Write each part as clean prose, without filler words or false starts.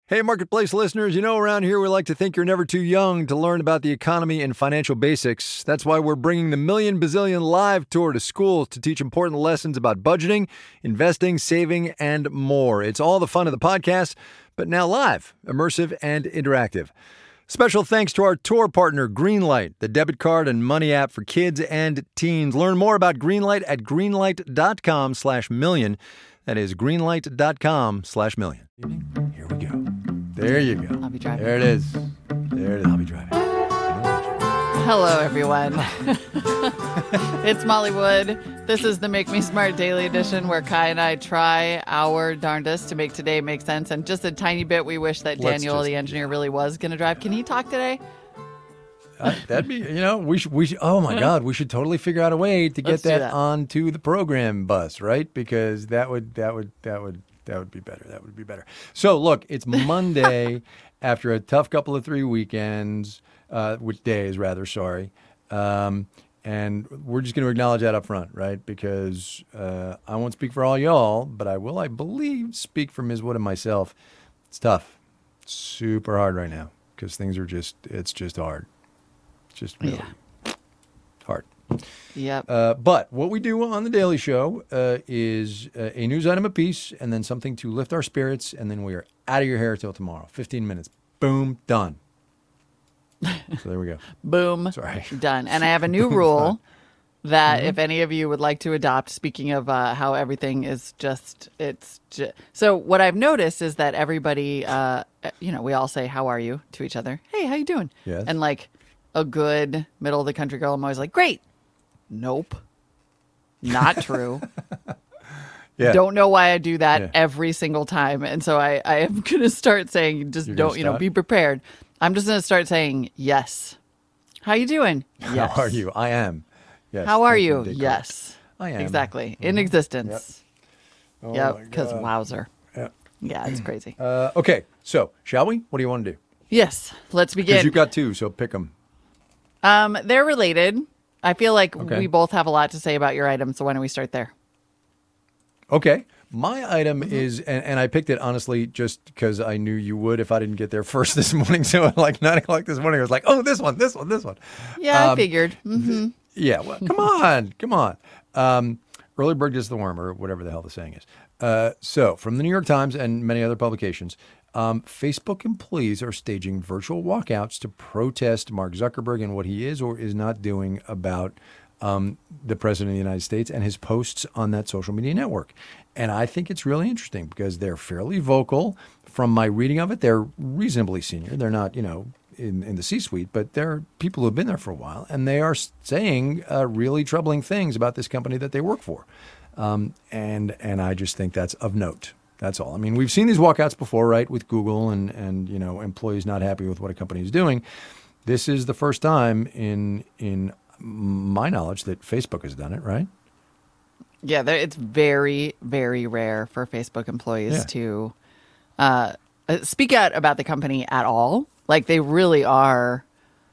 Hey, Marketplace listeners, around here we like to think you're never too young to learn about the economy and financial basics. That's why we're bringing the Million Bazillion Live Tour to schools to teach important lessons about budgeting, investing, saving, and more. It's all the fun of the podcast, but now live, immersive, and interactive. Special thanks to our tour partner, Greenlight, the debit card and money app for kids and teens. Learn more about Greenlight at greenlight.com/million. That is greenlight.com/million. Here we go. There you go. I'll be driving. There it is. I'll be driving. Hello, everyone. It's Molly Wood. This is the Make Me Smart Daily Edition, where Kai and I try our darndest to make today make sense. And just a tiny bit, we wish that Daniel, the engineer, really was going to drive. Can he talk today? That'd be, we should, oh my God, we should totally figure out a way to get that onto the program bus, right? Because that would be better. That would be better. So look, it's Monday after a tough couple of 3 weekends, days rather, sorry. And we're just going to acknowledge that up front, right? Because I won't speak for all y'all, but I will, I believe, speak for Ms. Wood and myself. It's tough. It's super hard right now because things are it's just hard. It's just really hard. Yep. But what we do on the Daily Show is a news item apiece and then something to lift our spirits, and then we are out of your hair till tomorrow. 15 minutes. Boom. Done. So there we go. Boom. Sorry. Done. And I have a new rule that if any of you would like to adopt, speaking of how everything is so what I've noticed is that everybody, we all say, how are you to each other? Hey, how you doing? Yes. And like a good middle of the country girl, I'm always like, great. Nope. Not true. Yeah. Don't know why I do that every single time. And so I am going to start saying, be prepared. I'm just going to start saying, yes. How you doing? Yes. How are you? I am. Yes. How are you? Yes. I am. Exactly. In existence. Yep. Yep. Because wowzer. Yep. Yeah, it's crazy. Okay. So, shall we? What do you want to do? Yes. Let's begin. Because you've got two, so pick them. They're related. I feel like we both have a lot to say about your item, so why don't we start there? Okay. My item is, and I picked it honestly just because I knew you would if I didn't get there first this morning. So at like 9 o'clock this morning, I was like, oh, this one. Yeah, I figured. Mm-hmm. Yeah, well, come on. Early bird gets the worm, or whatever the hell the saying is. So from the New York Times and many other publications, Facebook employees are staging virtual walkouts to protest Mark Zuckerberg and what he is or is not doing about the president of the United States and his posts on that social media network. And I think it's really interesting because they're fairly vocal. From my reading of it, they're reasonably senior. They're not, in the C-suite, but they're people who have been there for a while. And they are saying really troubling things about this company that they work for. And I just think that's of note. That's all. I mean, we've seen these walkouts before, right, with Google and employees not happy with what a company is doing. This is the first time in my knowledge that Facebook has done it, right? Yeah, it's very, very rare for Facebook employees to speak out about the company at all. Like they really are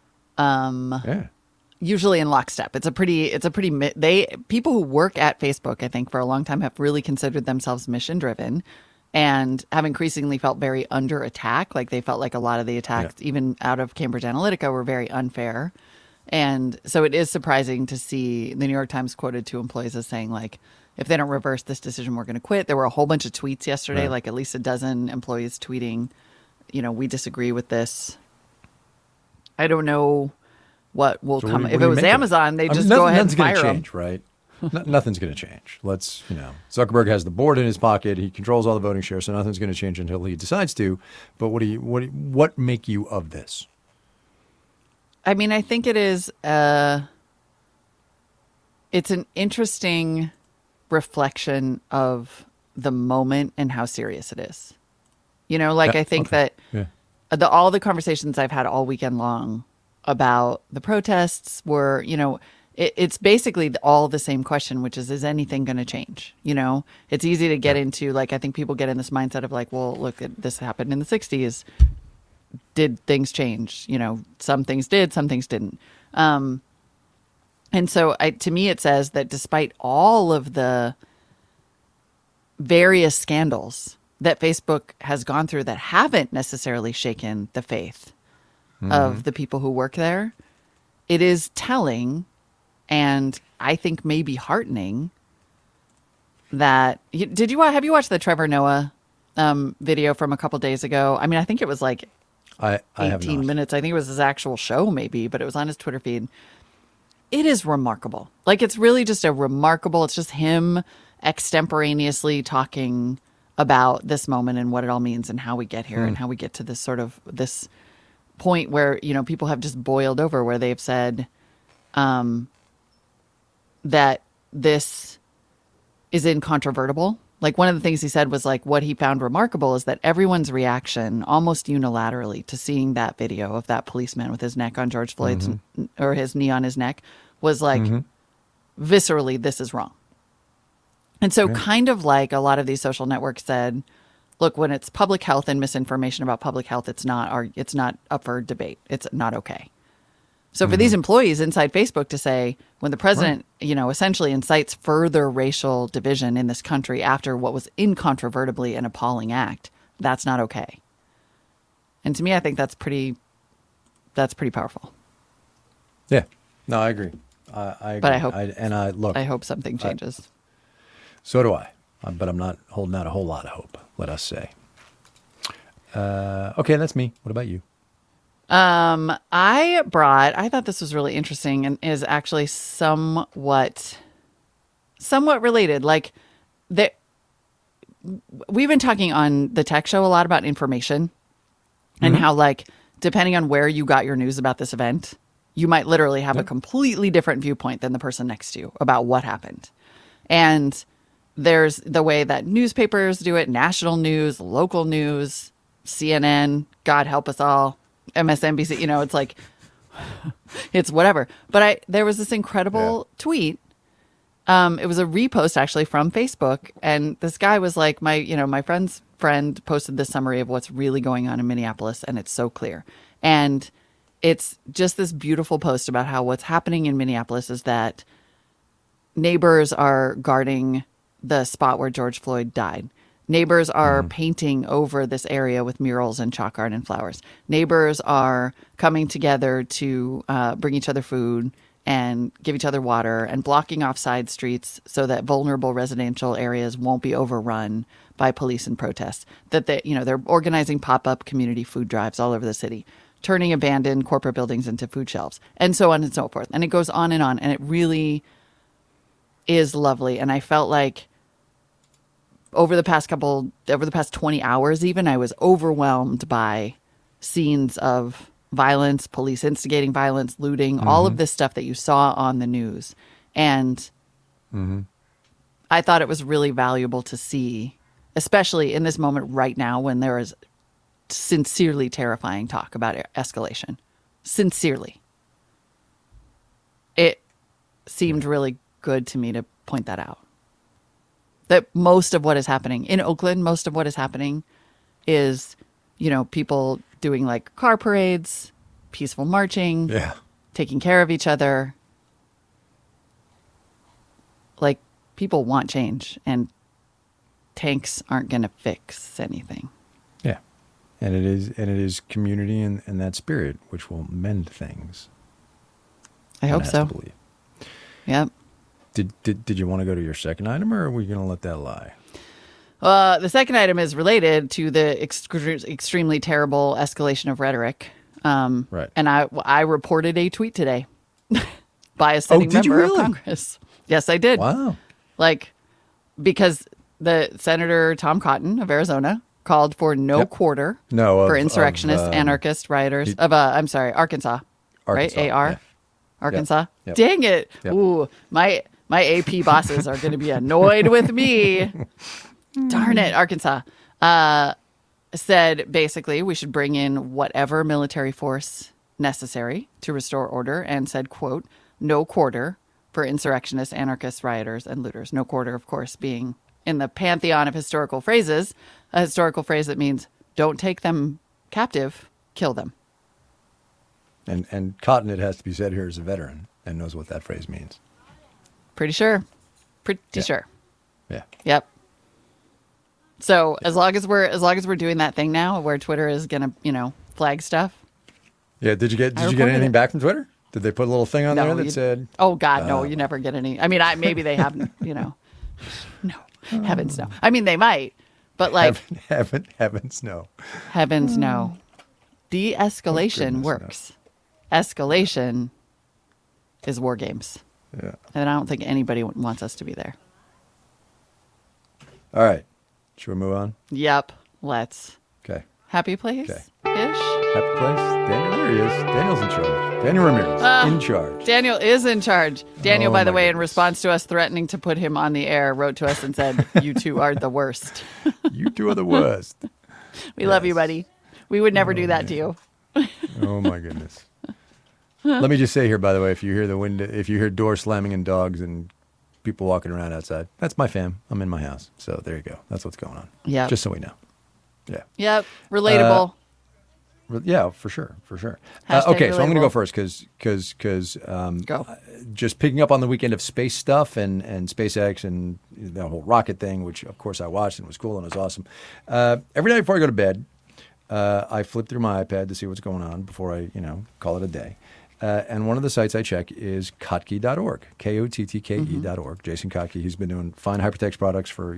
usually in lockstep. People who work at Facebook, I think for a long time have really considered themselves mission driven and have increasingly felt very under attack. Like they felt like a lot of the attacks, even out of Cambridge Analytica, were very unfair. And so it is surprising to see the New York Times quoted two employees as saying, like, if they don't reverse this decision, we're going to quit. There were a whole bunch of tweets yesterday, like at least a dozen employees tweeting, we disagree with this. I don't know what will come. If it was Amazon, they just go ahead and fire them. Nothing's going to change, right? Nothing's going to change. Zuckerberg has the board in his pocket. He controls all the voting shares, so nothing's going to change until he decides to. But what make you of this? I mean, I think it is, it's an interesting reflection of the moment and how serious it is. I think that all the conversations I've had all weekend long about the protests were, it's basically all the same question, which is anything going to change? It's easy to get into, I think people get in this mindset of well, look, this happened in the 60s. Did things change? Some things did, some things didn't. And so to me, it says that despite all of the various scandals that Facebook has gone through that haven't necessarily shaken the faith of the people who work there, it is telling, and I think maybe heartening, that have you watched the Trevor Noah video from a couple days ago? I mean, I think it was like I 18 minutes. I think it was his actual show maybe, but it was on his Twitter feed. It is remarkable. Like, it's really just it's just him extemporaneously talking about this moment and what it all means and how we get here and how we get to this point where, people have just boiled over, where they've said that this is incontrovertible. Like, one of the things he said was, like, what he found remarkable is that everyone's reaction almost unilaterally to seeing that video of that policeman with his neck on George Floyd's or his knee on his neck was like, viscerally, this is wrong. And so kind of like a lot of these social networks said, look, when it's public health and misinformation about public health, it's not up for debate. It's not okay. So for these employees inside Facebook to say, when the president, essentially incites further racial division in this country after what was incontrovertibly an appalling act, that's not okay. And to me, I think that's pretty powerful. Yeah. No, I agree. I agree. But I hope, I hope something changes. So do I. But I'm not holding out a whole lot of hope, let us say. Okay, that's me. What about you? I thought this was really interesting and is actually somewhat related. Like, we've been talking on the Tech Show a lot about information and how, like, depending on where you got your news about this event, you might literally have a completely different viewpoint than the person next to you about what happened. And there's the way that newspapers do it, national news, local news, CNN, God help us all, MSNBC, it's like, it's whatever. But there was this incredible tweet. It was a repost actually from Facebook. And this guy was like, my friend's friend posted this summary of what's really going on in Minneapolis. And it's so clear. And it's just this beautiful post about how what's happening in Minneapolis is that neighbors are guarding the spot where George Floyd died. Neighbors are painting over this area with murals and chalk art and flowers. Neighbors are coming together to bring each other food and give each other water and blocking off side streets so that vulnerable residential areas won't be overrun by police and protests. That they're organizing pop-up community food drives all over the city, turning abandoned corporate buildings into food shelves, and so on and so forth. And it goes on, and it really is lovely. And I felt like over the past 20 hours even, I was overwhelmed by scenes of violence, police instigating violence, looting, all of this stuff that you saw on the news. And I thought it was really valuable to see, especially in this moment right now when there is sincerely terrifying talk about escalation. Sincerely. It seemed really good to me to point that out. That most of what is happening in Oakland, most of what is happening is, people doing like car parades, peaceful marching, taking care of each other. Like, people want change, and tanks aren't going to fix anything. Yeah. And it is community and that spirit which will mend things. I hope so. Yep. Did you want to go to your second item, or are we going to let that lie? The second item is related to the extremely terrible escalation of rhetoric. Right. And I reported a tweet today by a sitting member of Congress. Yes, I did. Wow. Like, because the Senator Tom Cotton of Arizona called for no quarter for insurrectionists, anarchist rioters Arkansas. Right? AR. Yeah. Arkansas. Yep. Dang it. Yep. Ooh, my AP bosses are going to be annoyed with me. Darn it, Arkansas. Said basically we should bring in whatever military force necessary to restore order, and said, quote, no quarter for insurrectionists, anarchists, rioters, and looters. No quarter, of course, being in the pantheon of historical phrases, a historical phrase that means don't take them captive, kill them. And Cotton, it has to be said here, is a veteran and knows what that phrase means. Pretty sure. Sure. Yeah. Yep. So as long as we're doing that thing now where Twitter is gonna, flag stuff. Yeah. Did you get anything back from Twitter? Did they put a little thing on there that said? Oh God, no! You never get any. I mean, maybe they haven't. No, heavens no. I mean, they might, but like heavens no. Heavens no. De-escalation works. No. Escalation is war games. Yeah. And I don't think anybody wants us to be there. All right. Should we move on? Yep. Let's. Okay. Happy place? Okay. Ish? Happy place? Daniel, there he is. Daniel's in charge. Daniel Ramirez, in charge. Daniel is in charge. Daniel, by the way, goodness. in response to us threatening to put him on the air, wrote to us and said, "You two are the worst." You two are the worst. We love you, buddy. We would never do that to you. Oh, my goodness. Let me just say here, by the way, if you hear doors slamming and dogs and people walking around outside, that's my fam. I'm in my house. So there you go. That's what's going on. Yeah. Just so we know. Yeah. Yep. Relatable. Yeah, for sure. Okay, Hashtag so I'm going to go relatable. first because Go. just picking up on the weekend of space stuff and SpaceX and the whole rocket thing, which of course I watched and it was cool and it was awesome. Every night before I go to bed, I flip through my iPad to see what's going on before I, call it a day. And one of the sites I check is Kottke.org, KOTTKE.org. Jason Kottke, he's been doing fine hypertext products for,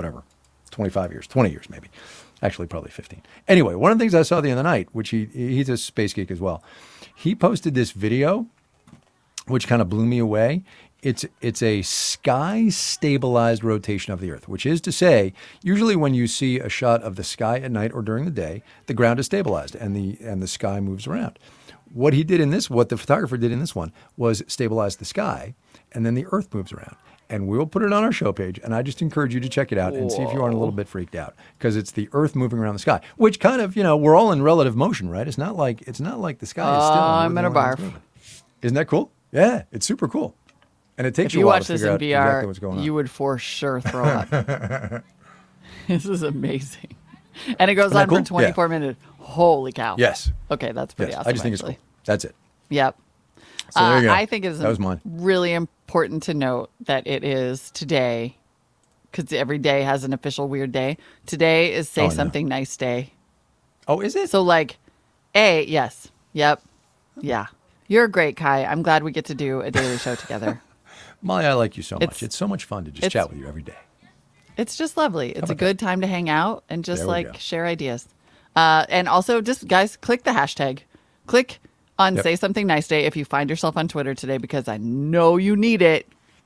25 years, 20 years maybe. Actually, probably 15. Anyway, one of the things I saw the other night, which he's a space geek as well, he posted this video, which kind of blew me away. It's a sky-stabilized rotation of the Earth, which is to say, usually when you see a shot of the sky at night or during the day, the ground is stabilized and the sky moves around. What the photographer did in this one was stabilize the sky, and then the Earth moves around. And we'll put it on our show page, and I just encourage you to check it out and see if you aren't a little bit freaked out, because it's the Earth moving around the sky, which kind of, we're all in relative motion, right? It's not like the sky is still. I'm gonna barf. Isn't that cool? Yeah, it's super cool, and it takes If you a while watch to this figure in out VR, exactly what's going on. you would for sure throw up. This is amazing, and it goes Isn't on that for cool? 24 minutes. Holy cow! Yes. Okay, that's pretty Yes. awesome. I just think actually. it's cool. That's it. Yep. So there you go. I think it's That was mine. really important to note that it is today, because every day has an official weird day. Today is Say Oh, no. Something Nice Day. Oh, is it? So yes. Yep. Yeah. You're great, Kai. I'm glad we get to do a daily show together. Molly, I like you so It's- much. It's so much fun to just it's- chat with you every day. It's just lovely. It's a about good time to hang out and just There we go. share ideas. And also just guys, click the hashtag. Click on Yep. Say Something Nice Day if you find yourself on Twitter today, because I know you need it.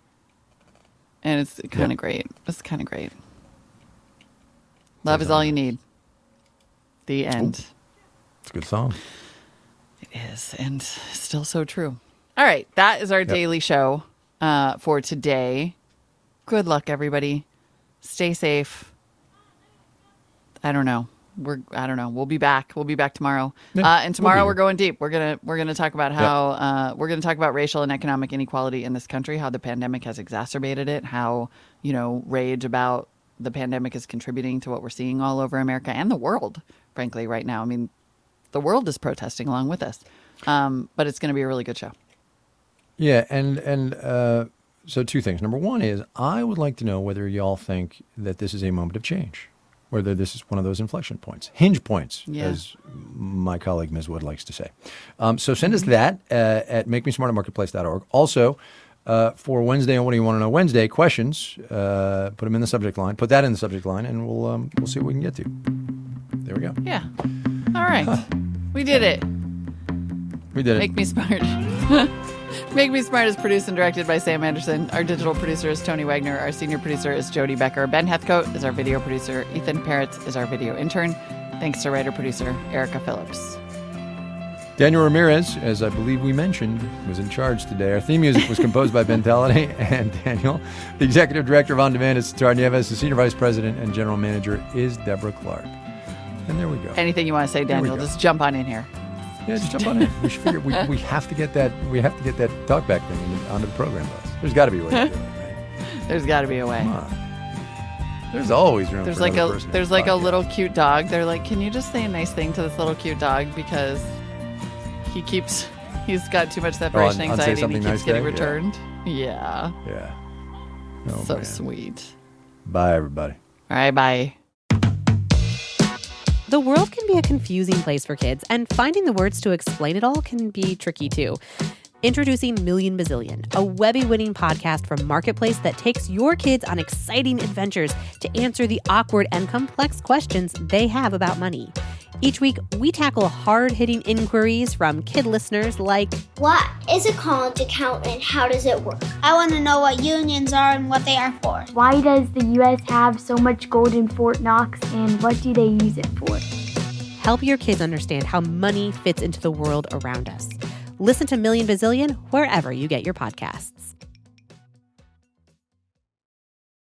And it's kind of great. It's kind of great. Love is all you need. The end. It's a good song. It is. And still so true. All right. That is our daily show for today. Good luck, everybody. Stay safe. I don't know. We'll be back. We'll be back tomorrow. Yeah, And tomorrow we'll be we're going deep. We're gonna talk about how we're gonna talk about racial and economic inequality in this country, how the pandemic has exacerbated it, how rage about the pandemic is contributing to what we're seeing all over America and the world, frankly, right now. I mean, the world is protesting along with us. But it's going to be a really good show. Yeah, and so two things. Number one is I would like to know whether y'all think that this is a moment of change, whether this is one of those inflection points, hinge points, as my colleague Ms. Wood likes to say. So send us that at makemesmartmarketplace.org. Also, for Wednesday and What Do You Want to Know Wednesday, questions, put them in the subject line. Put that in the subject line, and we'll see what we can get to. There we go. Yeah. All right. We did it. We did it. Make Me Smart. Make Me Smart is produced and directed by Sam Anderson. Our digital producer is Tony Wagner. Our senior producer is Jody Becker. Ben Heathcote is our video producer. Ethan Parrott is our video intern. Thanks to writer-producer Erica Phillips. Daniel Ramirez, as I believe we mentioned, was in charge today. Our theme music was composed by Ben Talladay and Daniel. The executive director of On Demand is Sitar Nieves. The senior vice president and general manager is Deborah Clark. And there we go. Anything you want to say, There we Daniel, go. just jump on in here. Yeah, just jump on in. We should figure we have to get that talkback thing onto the program bus. There's got to be a way to do it, right? There's got to be a way. Come on. There's always room. There's for like another a person in there's the like a podcast. little cute dog. They're like, can you just say a nice thing to this little cute dog because he's got too much separation on Say anxiety and he Something keeps Nice getting Day? returned. Yeah. Yeah. Oh, So man. sweet. Bye, everybody. All right, bye. The world can be a confusing place for kids, and finding the words to explain it all can be tricky too. Introducing Million Bazillion, a Webby-winning podcast from Marketplace that takes your kids on exciting adventures to answer the awkward and complex questions they have about money. Each week, we tackle hard-hitting inquiries from kid listeners like, what is a college account and how does it work? I want to know what unions are and what they are for. Why does the U.S. have so much gold in Fort Knox, and what do they use it for? Help your kids understand how money fits into the world around us. Listen to Million Bazillion wherever you get your podcasts.